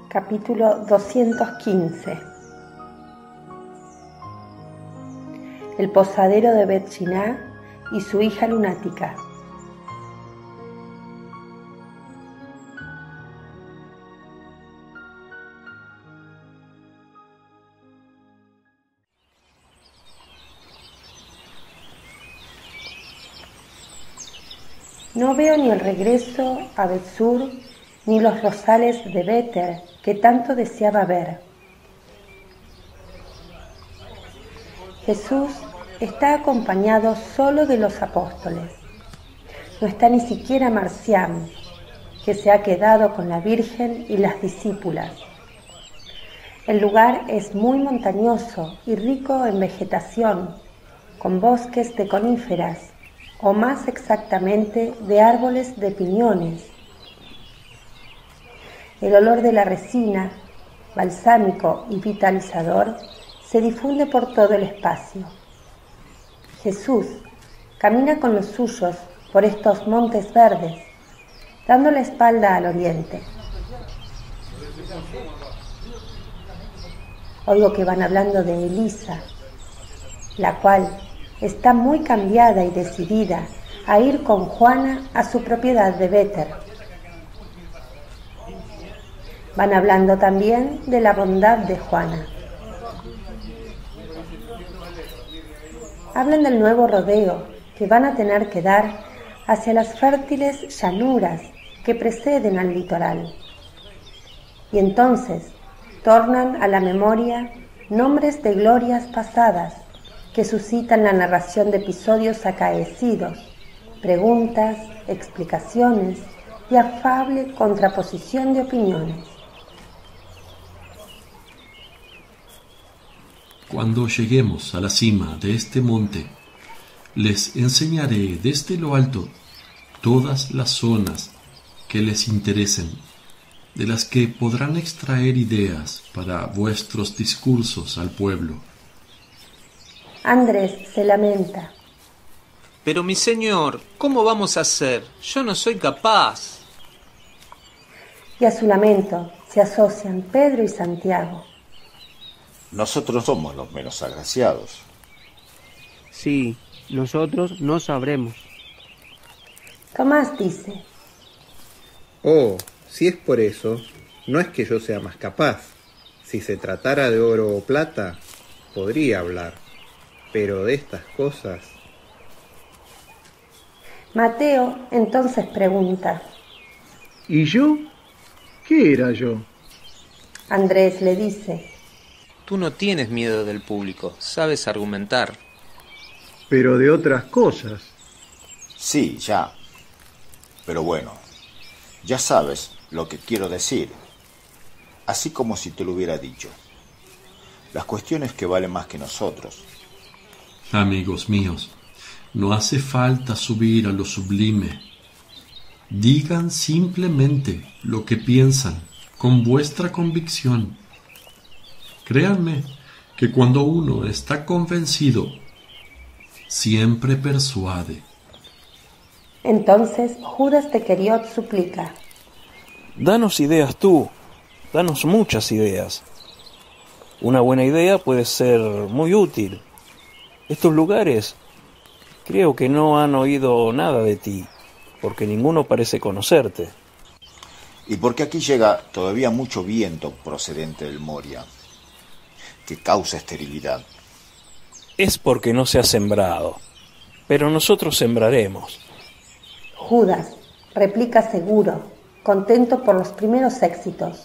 Capítulo 215. El posadero de Bet-Shiná y su hija lunática. No veo ni el regreso a Bet-Sur ni los rosales de Béter que tanto deseaba ver. Jesús está acompañado solo de los apóstoles. No está ni siquiera Marciam, que se ha quedado con la Virgen y las discípulas. El lugar es muy montañoso y rico en vegetación, con bosques de coníferas, o más exactamente de árboles de piñones. El olor de la resina, balsámico y vitalizador, se difunde por todo el espacio. Jesús camina con los suyos por estos montes verdes, dando la espalda al oriente. Oigo que van hablando de Elisa, la cual está muy cambiada y decidida a ir con Juana a su propiedad de Béter. Van hablando también de la bondad de Juana. Hablan del nuevo rodeo que van a tener que dar hacia las fértiles llanuras que preceden al litoral. Y entonces tornan a la memoria nombres de glorias pasadas que suscitan la narración de episodios acaecidos, preguntas, explicaciones y afable contraposición de opiniones. Cuando lleguemos a la cima de este monte, les enseñaré desde lo alto todas las zonas que les interesen, de las que podrán extraer ideas para vuestros discursos al pueblo. Andrés se lamenta. Pero mi señor, ¿cómo vamos a hacer? Yo no soy capaz. Y a su lamento se asocian Pedro y Santiago. Nosotros somos los menos agraciados. Sí, nosotros no sabremos. Tomás dice: Oh, si es por eso, no es que yo sea más capaz. Si se tratara de oro o plata, podría hablar. Pero de estas cosas... Mateo entonces pregunta: ¿Y yo? ¿Qué era yo? Andrés le dice: Tú no tienes miedo del público, sabes argumentar. Pero de otras cosas. Sí, ya. Pero bueno, ya sabes lo que quiero decir. Así como si te lo hubiera dicho. Las cuestiones que valen más que nosotros. Amigos míos, no hace falta subir a lo sublime. Digan simplemente lo que piensan con vuestra convicción. Créanme que cuando uno está convencido, siempre persuade. Entonces Judas de Queriot suplica: Danos ideas tú, danos muchas ideas. Una buena idea puede ser muy útil. Estos lugares creo que no han oído nada de ti, porque ninguno parece conocerte. Y porque aquí llega todavía mucho viento procedente del Moria, que causa esterilidad. Es porque no se ha sembrado, pero nosotros sembraremos. Judas replica seguro, contento por los primeros éxitos: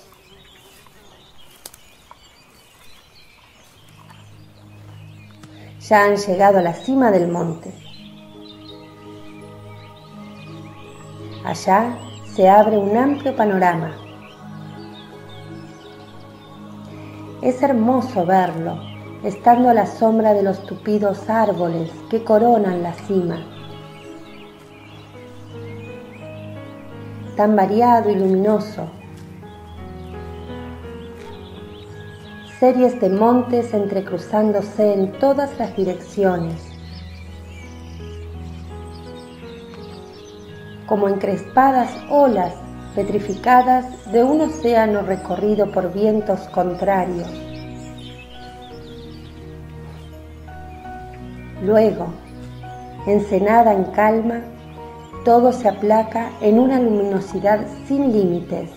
Ya han llegado a la cima del monte. Allá se abre un amplio panorama. Es hermoso verlo, estando a la sombra de los tupidos árboles que coronan la cima. Tan variado y luminoso. Series de montes entrecruzándose en todas las direcciones. Como encrespadas olas petrificadas de un océano recorrido por vientos contrarios. Luego, ensenada en calma, todo se aplaca en una luminosidad sin límites,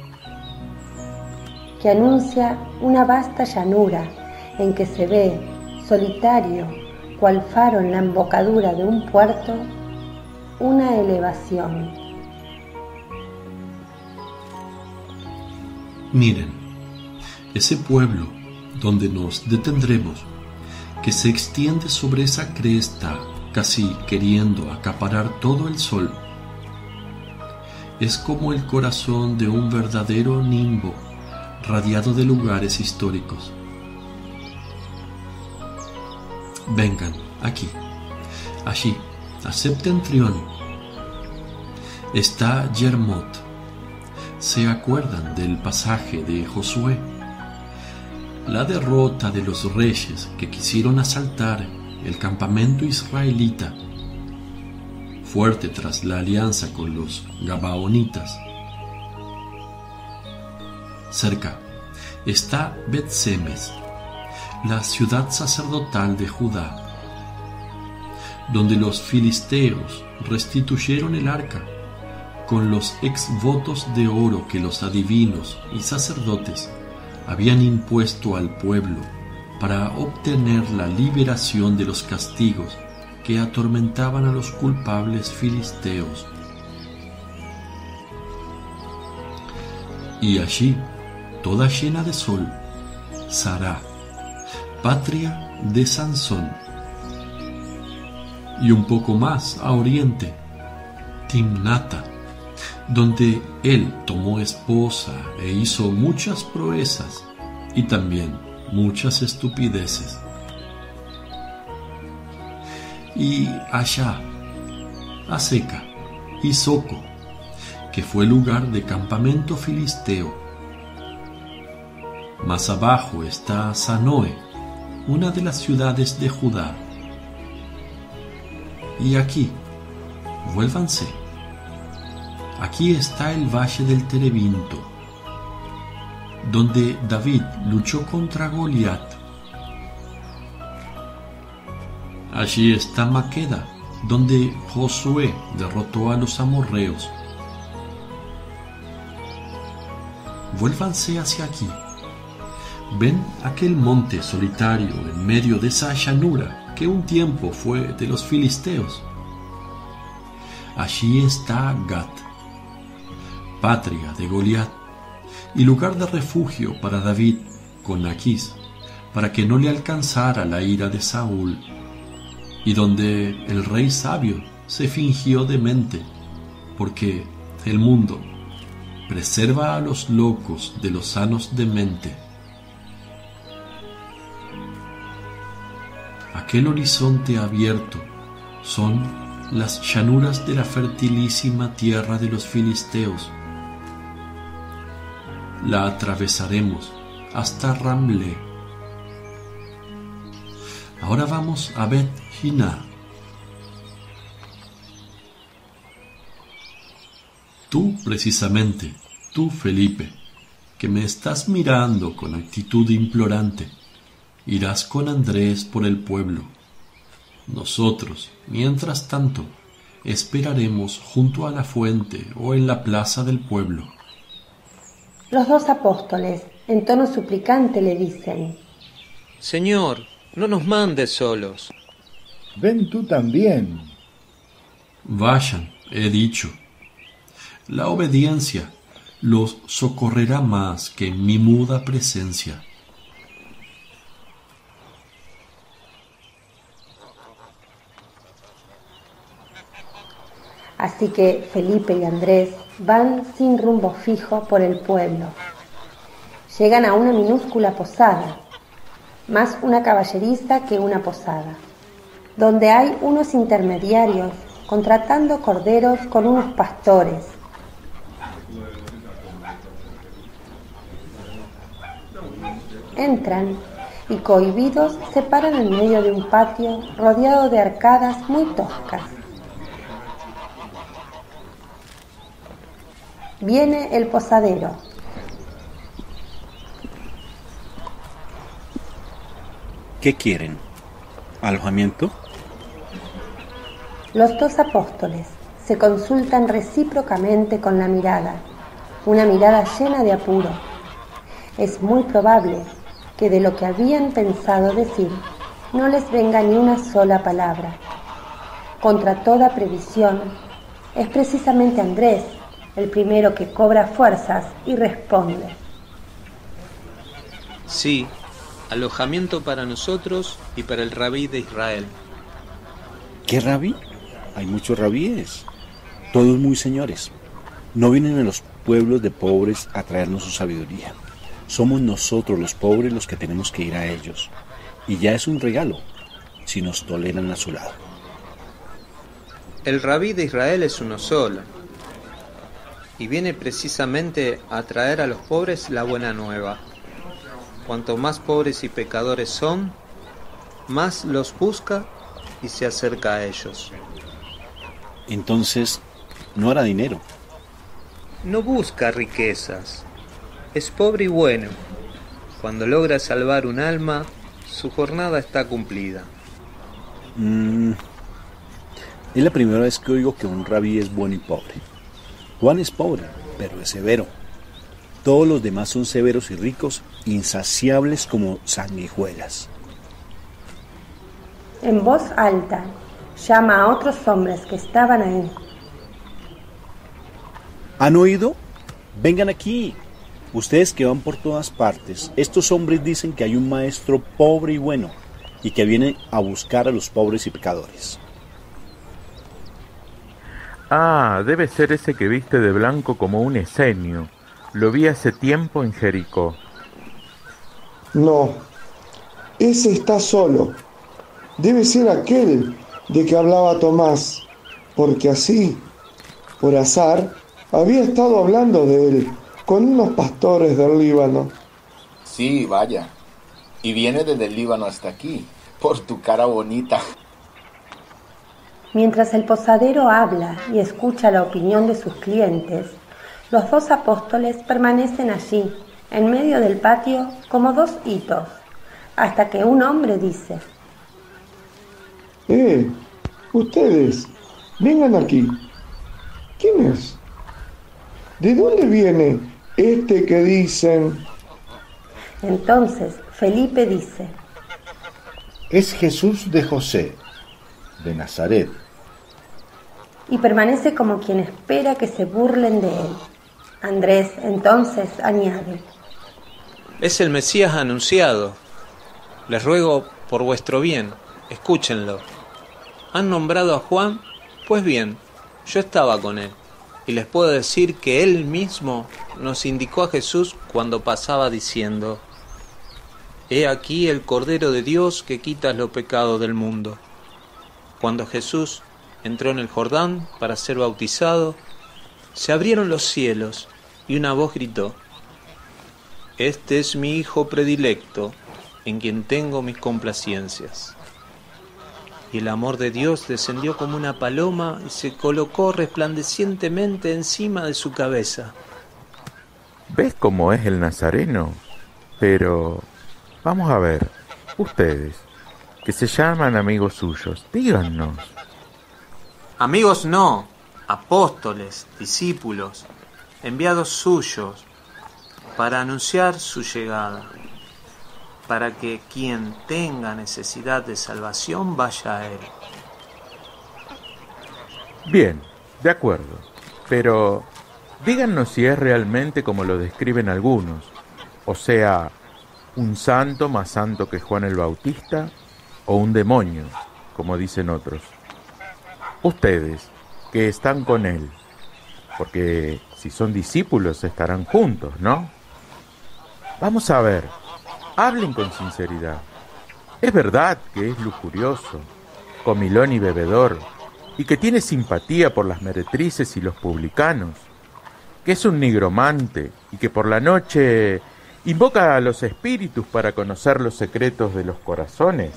que anuncia una vasta llanura en que se ve, solitario, cual faro en la embocadura de un puerto, una elevación. Miren, ese pueblo donde nos detendremos, que se extiende sobre esa cresta, casi queriendo acaparar todo el sol, es como el corazón de un verdadero nimbo radiado de lugares históricos. Vengan aquí, allí, a Septentrión, está Yermot. ¿Se acuerdan del pasaje de Josué? La derrota de los reyes que quisieron asaltar el campamento israelita, fuerte tras la alianza con los gabaonitas. Cerca está Bet-Semes, la ciudad sacerdotal de Judá, donde los filisteos restituyeron el arca con los exvotos de oro que los adivinos y sacerdotes habían impuesto al pueblo para obtener la liberación de los castigos que atormentaban a los culpables filisteos. Y allí, toda llena de sol, Sará, patria de Sansón. Y un poco más a oriente, Timnata, donde él tomó esposa e hizo muchas proezas y también muchas estupideces. Y allá, Aseca y Soco, que fue lugar de campamento filisteo. Más abajo está Sanoe, una de las ciudades de Judá. Y aquí, vuélvanse. Aquí está el valle del Terebinto, donde David luchó contra Goliat. Allí está Maqueda, donde Josué derrotó a los amorreos. Vuélvanse hacia aquí. ¿Ven aquel monte solitario en medio de esa llanura que un tiempo fue de los filisteos? Allí está Gat, patria de Goliat, y lugar de refugio para David con Aquís, para que no le alcanzara la ira de Saúl, y donde el rey sabio se fingió demente, porque el mundo preserva a los locos de los sanos de mente. Aquel horizonte abierto son las llanuras de la fertilísima tierra de los filisteos. La atravesaremos hasta Ramlé. Ahora vamos a Bet-Jiná. Tú, precisamente, tú, Felipe, que me estás mirando con actitud implorante, irás con Andrés por el pueblo. Nosotros, mientras tanto, esperaremos junto a la fuente o en la plaza del pueblo. Los dos apóstoles, en tono suplicante, le dicen: Señor, no nos mandes solos. Ven tú también. Vayan, he dicho. La obediencia los socorrerá más que mi muda presencia. Así que Felipe y Andrés van sin rumbo fijo por el pueblo. Llegan a una minúscula posada, más una caballeriza que una posada, donde hay unos intermediarios contratando corderos con unos pastores. Entran y cohibidos se paran en medio de un patio rodeado de arcadas muy toscas. Viene el posadero. ¿Qué quieren? ¿Alojamiento? Los dos apóstoles se consultan recíprocamente con la mirada, una mirada llena de apuro. Es muy probable que de lo que habían pensado decir no les venga ni una sola palabra. Contra toda previsión, es precisamente Andrés el primero que cobra fuerzas y responde. Sí, alojamiento para nosotros y para el rabí de Israel. ¿Qué rabí? Hay muchos rabíes, todos muy señores. No vienen a los pueblos de pobres a traernos su sabiduría. Somos nosotros los pobres los que tenemos que ir a ellos. Y ya es un regalo si nos toleran a su lado. El rabí de Israel es uno solo, y viene precisamente a traer a los pobres la buena nueva. Cuanto más pobres y pecadores son, más los busca y se acerca a ellos. Entonces, no hará dinero. No busca riquezas, es pobre y bueno. Cuando logra salvar un alma, su jornada está cumplida. Es la primera vez que oigo que un rabí es bueno y pobre. Juan es pobre, pero es severo. Todos los demás son severos y ricos, insaciables como sanguijuelas. En voz alta, llama a otros hombres que estaban ahí. ¿Han oído? Vengan aquí. Ustedes que van por todas partes, estos hombres dicen que hay un maestro pobre y bueno, y que viene a buscar a los pobres y pecadores. Ah, debe ser ese que viste de blanco como un esenio. Lo vi hace tiempo en Jericó. No, ese está solo. Debe ser aquel de que hablaba Tomás, porque así, por azar, había estado hablando de él con unos pastores del Líbano. Sí, vaya. Y viene desde el Líbano hasta aquí, por tu cara bonita. Mientras el posadero habla y escucha la opinión de sus clientes, los dos apóstoles permanecen allí, en medio del patio, como dos hitos, hasta que un hombre dice: ustedes, vengan aquí. ¿Quién es? ¿De dónde viene este que dicen? Entonces Felipe dice: Es Jesús de José, de Nazaret. Y permanece como quien espera que se burlen de él. Andrés entonces añade: Es el Mesías anunciado. Les ruego por vuestro bien, escúchenlo. ¿Han nombrado a Juan? Pues bien, yo estaba con él, y les puedo decir que él mismo nos indicó a Jesús cuando pasaba diciendo: He aquí el Cordero de Dios que quita los pecados del mundo. Cuando Jesús entró en el Jordán para ser bautizado, se abrieron los cielos y una voz gritó: Este es mi Hijo predilecto, en quien tengo mis complacencias. Y el amor de Dios descendió como una paloma y se colocó resplandecientemente encima de su cabeza. ¿Ves cómo es el nazareno? Pero, vamos a ver, ustedes, que se llaman amigos suyos, díganos. Amigos no, apóstoles, discípulos, enviados suyos, para anunciar su llegada, para que quien tenga necesidad de salvación vaya a él. Bien, de acuerdo, pero díganos si es realmente como lo describen algunos, o sea, un santo más santo que Juan el Bautista, o un demonio, como dicen otros. Ustedes, que están con él, porque si son discípulos estarán juntos, ¿no? Vamos a ver, hablen con sinceridad. Es verdad que es lujurioso, comilón y bebedor, y que tiene simpatía por las meretrices y los publicanos, que es un nigromante y que por la noche invoca a los espíritus para conocer los secretos de los corazones.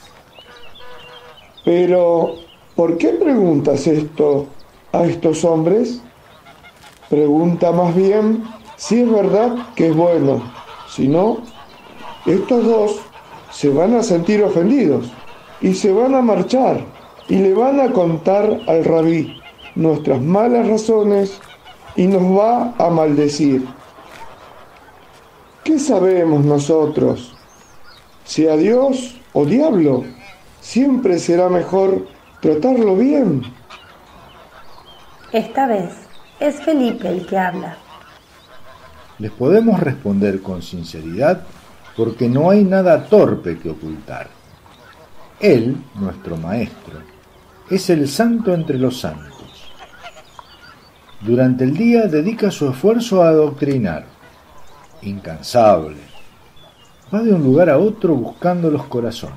Pero, ¿por qué preguntas esto a estos hombres? Pregunta más bien si es verdad que es bueno. Si no, estos dos se van a sentir ofendidos y se van a marchar y le van a contar al rabí nuestras malas razones y nos va a maldecir. ¿Qué sabemos nosotros? Si a Dios o diablo, siempre será mejor tratarlo bien. Esta vez es Felipe el que habla. Les podemos responder con sinceridad porque no hay nada torpe que ocultar. Él, nuestro maestro, es el santo entre los santos. Durante el día dedica su esfuerzo a adoctrinar, incansable. Va de un lugar a otro buscando los corazones.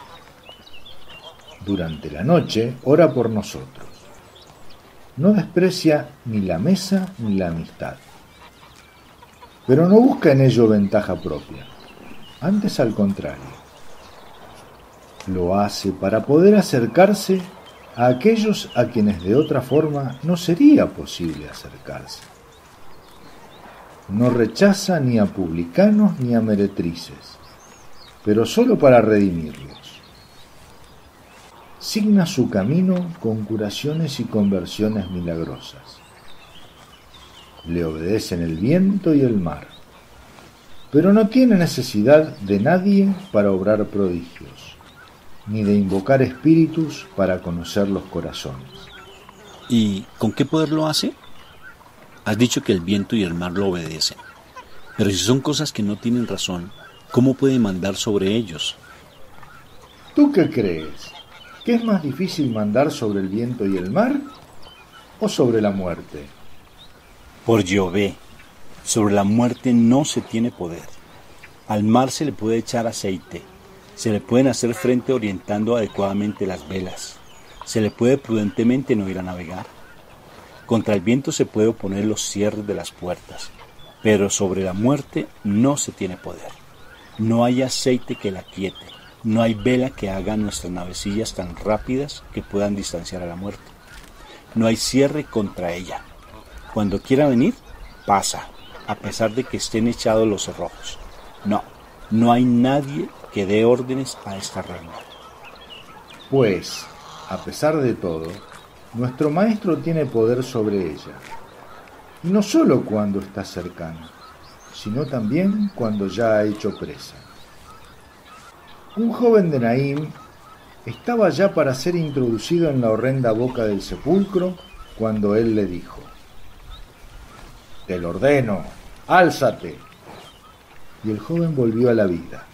Durante la noche ora por nosotros. No desprecia ni la mesa ni la amistad. Pero no busca en ello ventaja propia. Antes al contrario. Lo hace para poder acercarse a aquellos a quienes de otra forma no sería posible acercarse. No rechaza ni a publicanos ni a meretrices, pero solo para redimirlos. Signa su camino con curaciones y conversiones milagrosas. Le obedecen el viento y el mar, pero no tiene necesidad de nadie para obrar prodigios, ni de invocar espíritus para conocer los corazones. ¿Y con qué poder lo hace? Has dicho que el viento y el mar lo obedecen, pero si son cosas que no tienen razón, ¿cómo puede mandar sobre ellos? ¿Tú qué crees? ¿Qué es más difícil mandar sobre el viento y el mar o sobre la muerte? Por Yahvé, sobre la muerte no se tiene poder. Al mar se le puede echar aceite, se le pueden hacer frente orientando adecuadamente las velas, se le puede prudentemente no ir a navegar. Contra el viento se puede oponer los cierres de las puertas, pero sobre la muerte no se tiene poder. No hay aceite que la quiete, no hay vela que haga nuestras navecillas tan rápidas que puedan distanciar a la muerte. No hay cierre contra ella. Cuando quiera venir, pasa, a pesar de que estén echados los cerrojos. No hay nadie que dé órdenes a esta reina. Pues, a pesar de todo, nuestro maestro tiene poder sobre ella, y no solo cuando está cercano, sino también cuando ya ha hecho presa. Un joven de Naim estaba ya para ser introducido en la horrenda boca del sepulcro cuando él le dijo: «Te lo ordeno, álzate». Y el joven volvió a la vida.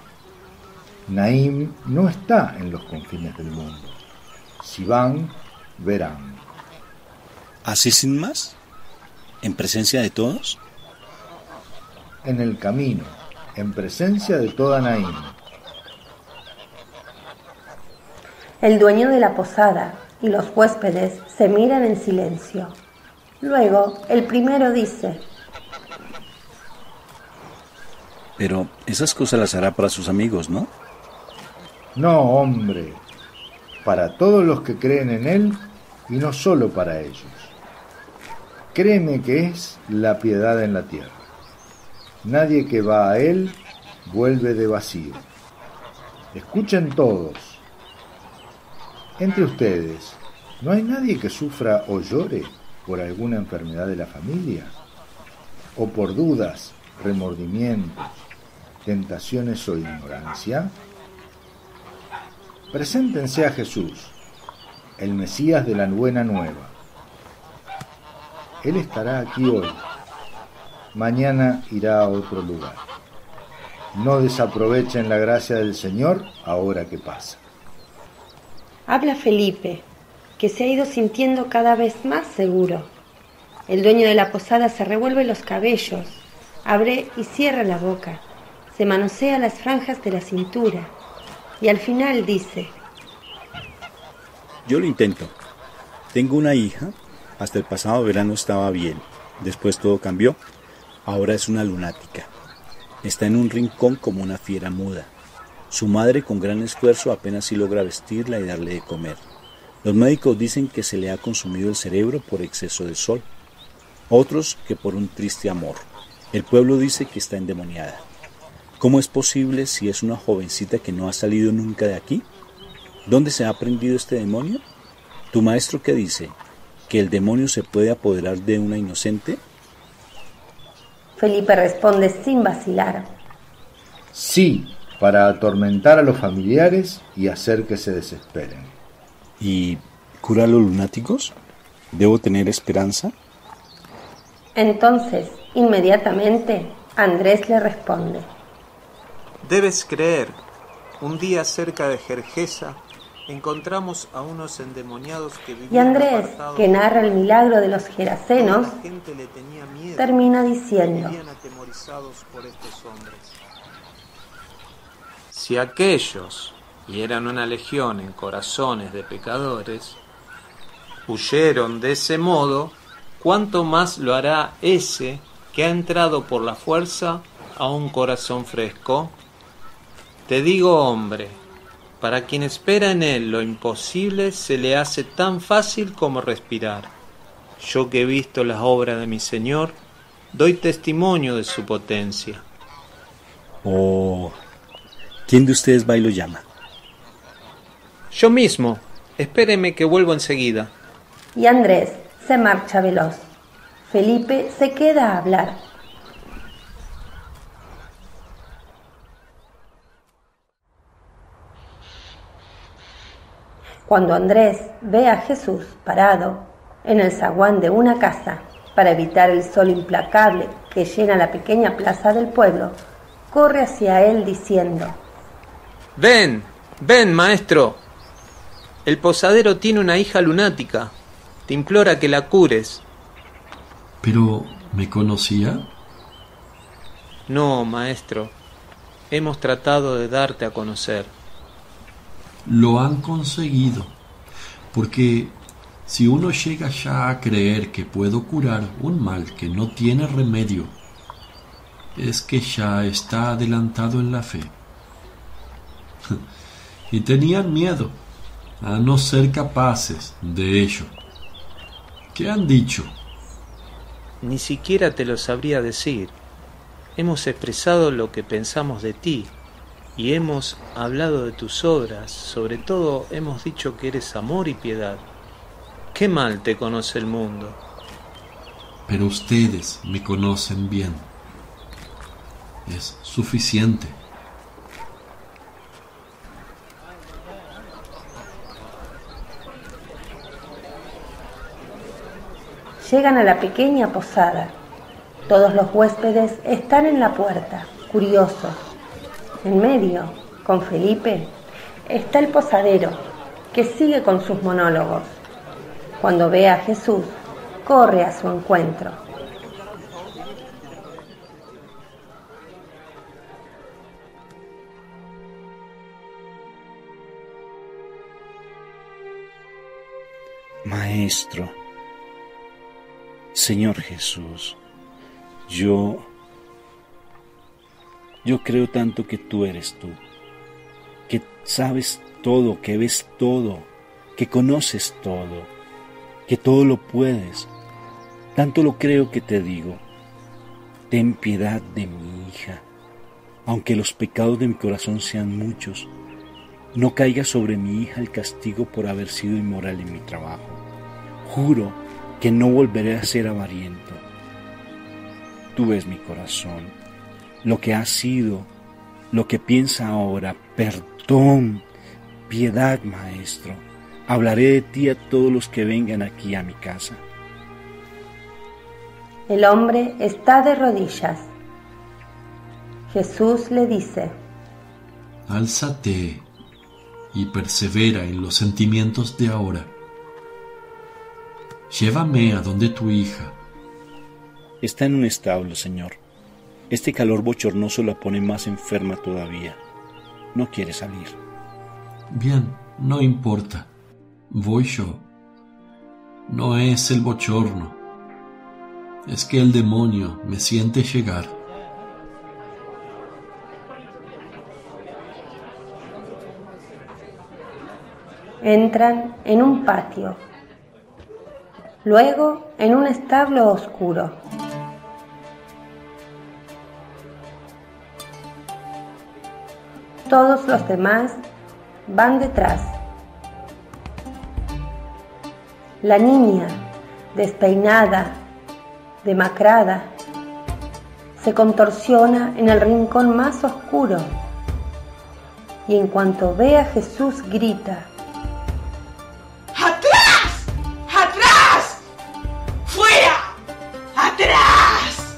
Naim no está en los confines del mundo. Si van, verán. ¿Así sin más? ¿En presencia de todos? En el camino, en presencia de toda Naim. El dueño de la posada y los huéspedes se miran en silencio. Luego, el primero dice: Pero esas cosas las hará para sus amigos, ¿no? No, hombre, para todos los que creen en él y no solo para ellos. Créeme que es la piedad en la tierra. Nadie que va a él vuelve de vacío. Escuchen todos. Entre ustedes, ¿no hay nadie que sufra o llore por alguna enfermedad de la familia? ¿O por dudas, remordimientos, tentaciones o ignorancia? Preséntense a Jesús, el Mesías de la Buena Nueva. Él estará aquí hoy. Mañana irá a otro lugar. No desaprovechen la gracia del Señor ahora que pasa. Habla Felipe, que se ha ido sintiendo cada vez más seguro. El dueño de la posada se revuelve los cabellos, abre y cierra la boca, se manosea las franjas de la cintura y al final dice: Yo lo intento. Tengo una hija, hasta el pasado verano estaba bien, después todo cambió, ahora es una lunática. Está en un rincón como una fiera muda. Su madre con gran esfuerzo apenas si logra vestirla y darle de comer. Los médicos dicen que se le ha consumido el cerebro por exceso de sol. otros que por un triste amor. El pueblo dice que está endemoniada. ¿Cómo es posible si es una jovencita que no ha salido nunca de aquí? ¿Dónde se ha aprendido este demonio? ¿Tu maestro qué dice? ¿Que el demonio se puede apoderar de una inocente? Felipe responde sin vacilar. Sí, para atormentar a los familiares y hacer que se desesperen. ¿Y cura a los lunáticos? ¿Debo tener esperanza? Entonces, inmediatamente, Andrés le responde. Debes creer. Un día cerca de Gergesa encontramos a unos endemoniados que vivían Y Andrés, apartados, que narra el milagro de los gerasenos, la gente le tenía miedo, termina diciendo: vivían atemorizados por estos hombres. Si aquellos, y eran una legión en corazones de pecadores, huyeron de ese modo, ¿cuánto más lo hará ese que ha entrado por la fuerza a un corazón fresco? Te digo, hombre, para quien espera en él lo imposible se le hace tan fácil como respirar. Yo que he visto las obras de mi Señor, doy testimonio de su potencia. Oh, ¿quién de ustedes va y lo llama? Yo mismo. Espéreme que vuelvo enseguida. Y Andrés se marcha veloz. Felipe se queda a hablar. Cuando Andrés ve a Jesús parado en el zaguán de una casa para evitar el sol implacable que llena la pequeña plaza del pueblo, corre hacia él diciendo: Ven, ven, maestro. El posadero tiene una hija lunática. Te implora que la cures. ¿Pero me conocía? No, maestro. Hemos tratado de darte a conocer. Lo han conseguido, porque si uno llega ya a creer que puedo curar un mal que no tiene remedio, es que ya está adelantado en la fe. Y tenían miedo a no ser capaces de ello. ¿Qué han dicho? Ni siquiera te lo sabría decir. Hemos expresado lo que pensamos de ti y hemos hablado de tus obras. Sobre todo hemos dicho que eres amor y piedad. ¿Qué mal te conoce el mundo? Pero ustedes me conocen bien. Es suficiente. Llegan a la pequeña posada. Todos los huéspedes están en la puerta, curiosos. En medio, con Felipe, está el posadero, que sigue con sus monólogos. Cuando ve a Jesús, corre a su encuentro. Maestro, Señor Jesús, yo creo tanto que tú eres tú, que sabes todo, que ves todo, que conoces todo, que todo lo puedes. Tanto lo creo que te digo, ten piedad de mi hija. Aunque los pecados de mi corazón sean muchos, no caiga sobre mi hija el castigo por haber sido inmoral en mi trabajo. Juro que no volveré a ser avariento. Tú ves mi corazón, lo que ha sido, lo que piensa ahora. Perdón, piedad, maestro. Hablaré de ti a todos los que vengan aquí a mi casa. El hombre está de rodillas. Jesús le dice: Álzate y persevera en los sentimientos de ahora. Llévame a donde tu hija. Está en un establo, Señor. Este calor bochornoso la pone más enferma todavía. No quiere salir. Bien, no importa. Voy yo. No es el bochorno. Es que el demonio me siente llegar. Entran en un patio. luego en un establo oscuro. Todos los demás van detrás. La niña, despeinada, demacrada, se contorsiona en el rincón más oscuro y en cuanto ve a Jesús grita: ¡Atrás! ¡Atrás! ¡Fuera! ¡Atrás!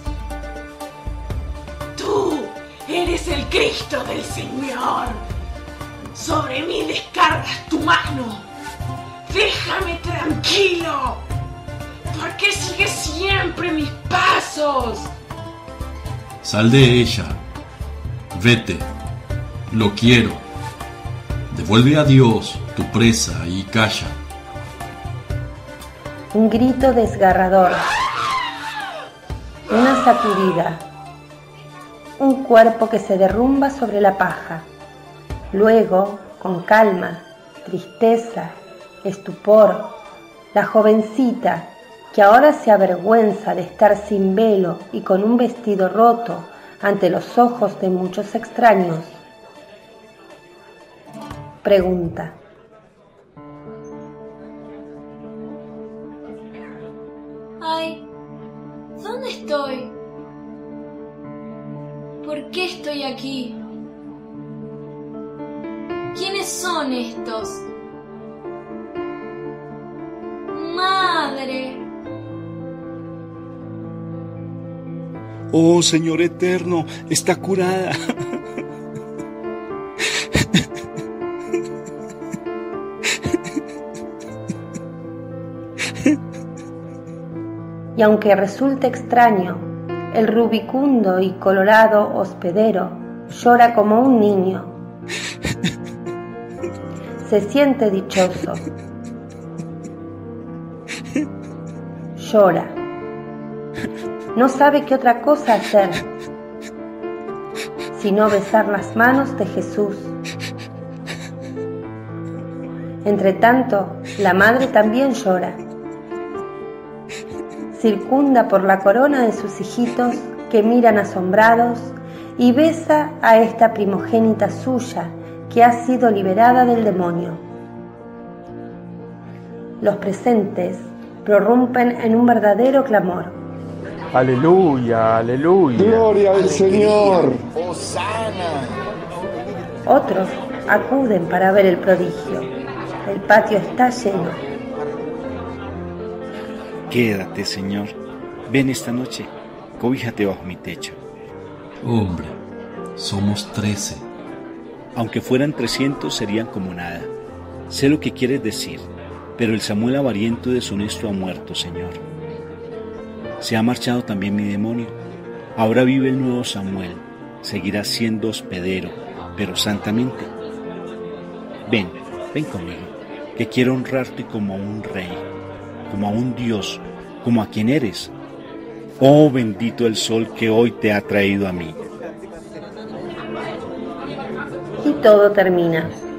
Tú eres el Cristo del Señor. Sobre mí descargas tu mano. Déjame tranquilo. ¿Por qué sigues siempre mis pasos? Sal de ella. Vete. Lo quiero. Devuelve a Dios tu presa y calla. Un grito desgarrador. Una sacudida. Un cuerpo que se derrumba sobre la paja. Luego, con calma, tristeza, estupor, la jovencita, que ahora se avergüenza de estar sin velo y con un vestido roto ante los ojos de muchos extraños, pregunta: Ay, ¿dónde estoy? ¿Por qué estoy aquí? ¿Quiénes son estos? ¡Madre! Oh, Señor eterno, está curada. Y aunque resulte extraño, el rubicundo y colorado hospedero llora como un niño. Se siente dichoso. Llora. No sabe qué otra cosa hacer, sino besar las manos de Jesús. Entretanto, la madre también llora. Circunda por la corona de sus hijitos que miran asombrados y besa a esta primogénita suya que ha sido liberada del demonio. Los presentes prorrumpen en un verdadero clamor. Aleluya, aleluya. Gloria al Señor. ¡Hosana! Otros acuden para ver el prodigio. El patio está lleno. Quédate, Señor. Ven esta noche. Cobíjate bajo mi techo. Hombre, somos 13. Aunque fueran 300 serían como nada. Sé lo que quieres decir, pero el Samuel avariento y deshonesto ha muerto, Señor. Se ha marchado también mi demonio. Ahora vive el nuevo Samuel. Seguirá siendo hospedero, pero santamente. Ven conmigo, que quiero honrarte como a un rey, como a un Dios, como a quien eres. Oh, bendito el sol que hoy te ha traído a mí. Y todo termina.